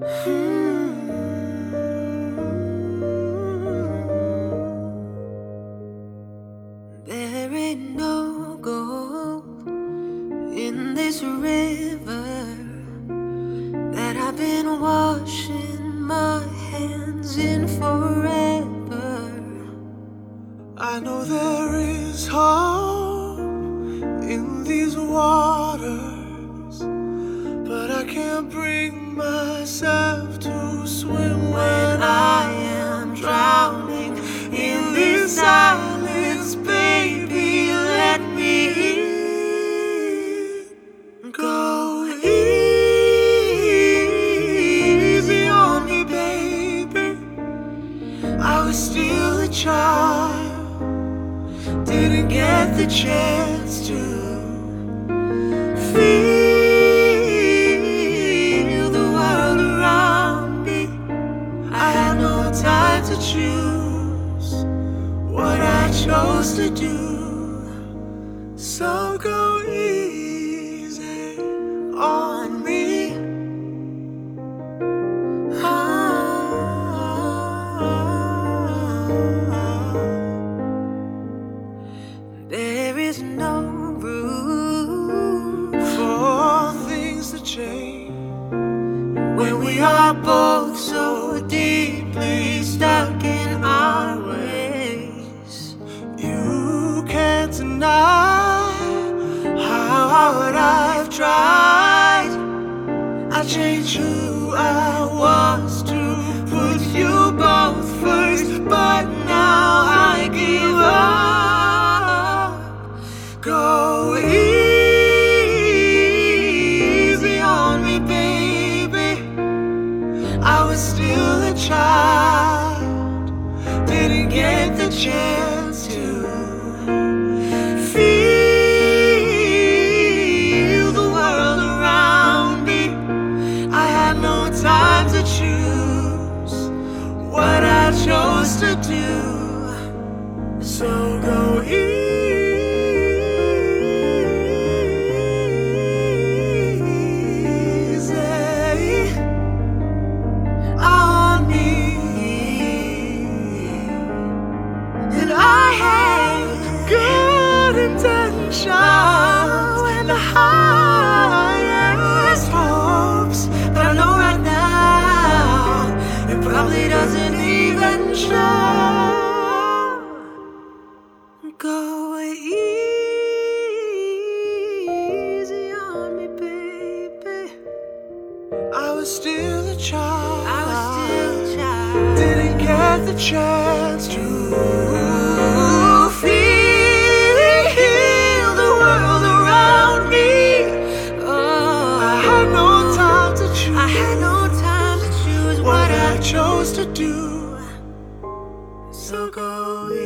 There ain't no gold in this river that I've been washing my hands in forever. I know there is hope in these waters, but I can't bring myself to swim when I am drowning in this silence. Baby, let me go easy on me, baby. I was still a child, didn't get the chance to feel the world around me. I had no time to choose what I chose to do. So go easy on me. There is no room For things to change when we are both so deeply stuck in our ways. You can't deny how hard I've tried. I changed who I was to put you both first, but now I give up. Go easy on me, baby. I was still a child, didn't get the chance to feel the world around me. I had no time to choose what I chose to do. So go easy on me. And I had good intentions and the highest hopes, but I know right now it probably doesn't even show. Go easy on me, baby. I was still a child, didn't get the chance to feel the world around me. I had no time to choose what I chose to do. So go